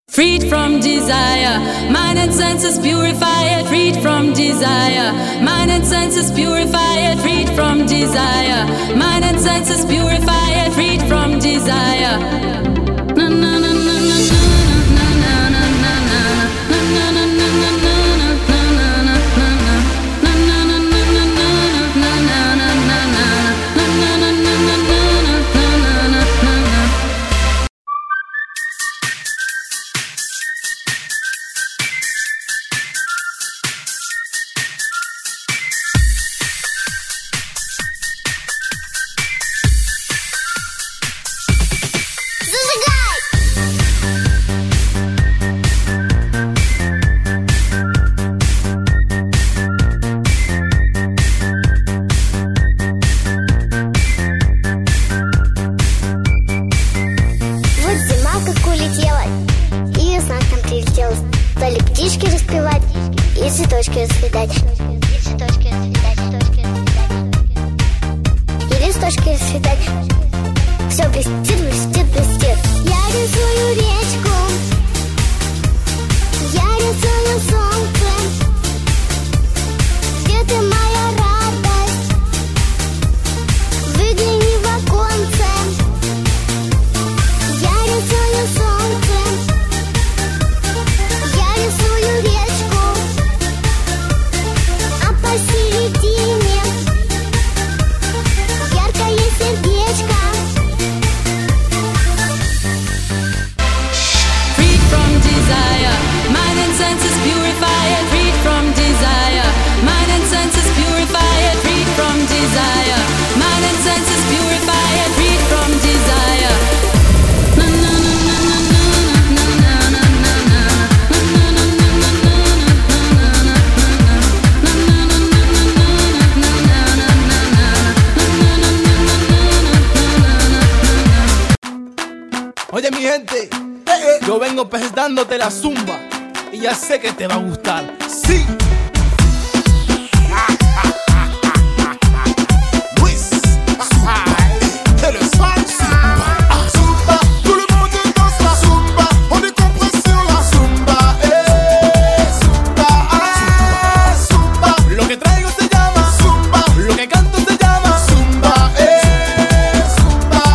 Freed from desire, mind and senses purified. Freed from desire, mind and senses purified. Freed from desire, mind and senses purified. Freed from desire. Na na na na na na na na na na na na. Oye mi gente, yo vengo presentándote la zumba y ya sé que te va a gustar. ¡Sí! Luis, zumba, zumba, tout le monde danse la zumba. On est compris sur la zumba, zumba, zumba. Lo que traigo se llama zumba, lo que canto se llama zumba, zumba.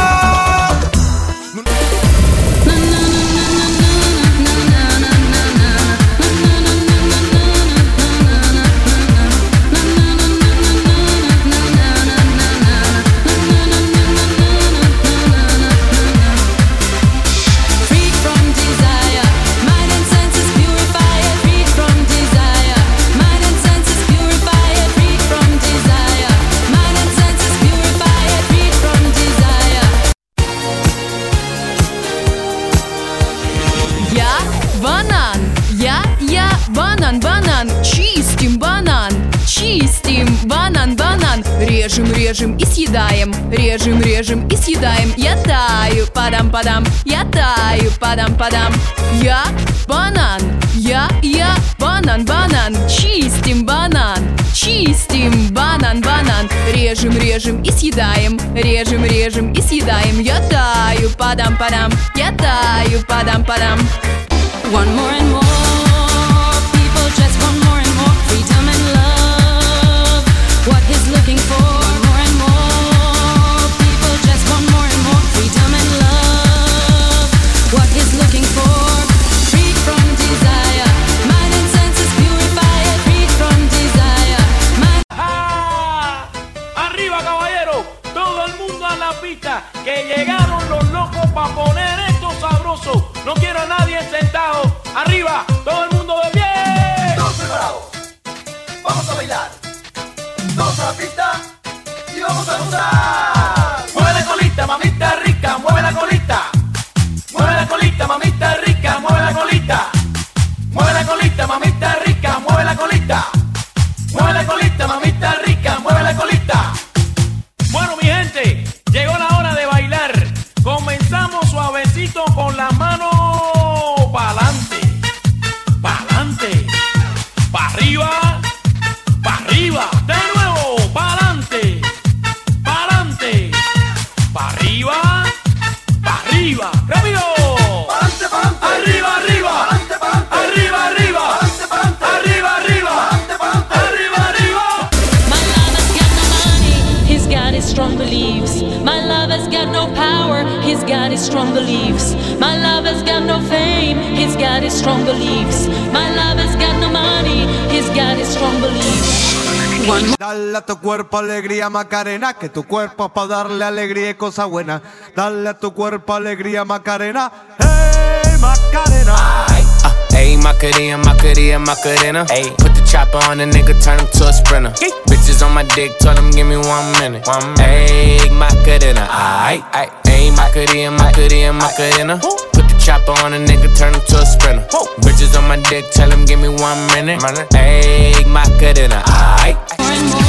Банан, чистим банан, режем и съедаем, режем и съедаем. Я таю, падам, я таю, падам. Я банан, чистим банан, режем и съедаем, режем и съедаем. Я таю, падам, я таю, падам. One more and more. Just want more and more freedom and love. What he's looking for, more and more people just want more and more freedom and love. What he's looking for, freed from desire, mind and senses purified, freed from desire. Arriba caballero, todo el mundo a la pista, que llegaron los locos pa' poner esto sabroso. No quiero a nadie sentado. Arriba, todo el mundo de pie. Vamos a bailar, todos a la pista y vamos a gozar. Mueve la colita, mamita rica, mueve la colita. Mueve la colita, mamita rica, mueve la colita. Mueve la colita, mamita rica, mueve la colita. Mueve la colita, mamita rica, mueve la colita. Bueno mi gente, llegó la hora de bailar. Comenzamos suavecito con las manos pa'lante, pa'lante, pa' arriba, de nuevo, pa'lante, pa'lante. got no fame, he's got his strong beliefs. My lover's got no money, he's got his strong beliefs. Dale a tu cuerpo alegría Macarena, que tu cuerpo es pa' darle alegría y cosa buena. Dale a tu cuerpo alegría Macarena, hey Macarena. Ayy, Macarena, Macarena, Macarena. Ayy, put the chopper on the nigga, turn him to a sprinter. Bitches on my dick, told him give me 1 minute. Ayy, Macarena, aight, aight. Ayy, Macarena, Macarena, Macarena. Put the chopper on a nigga, turn him to a sprinter. Bitches on my dick, tell him give me 1 minute. Ayy, Macarena, aight. More and more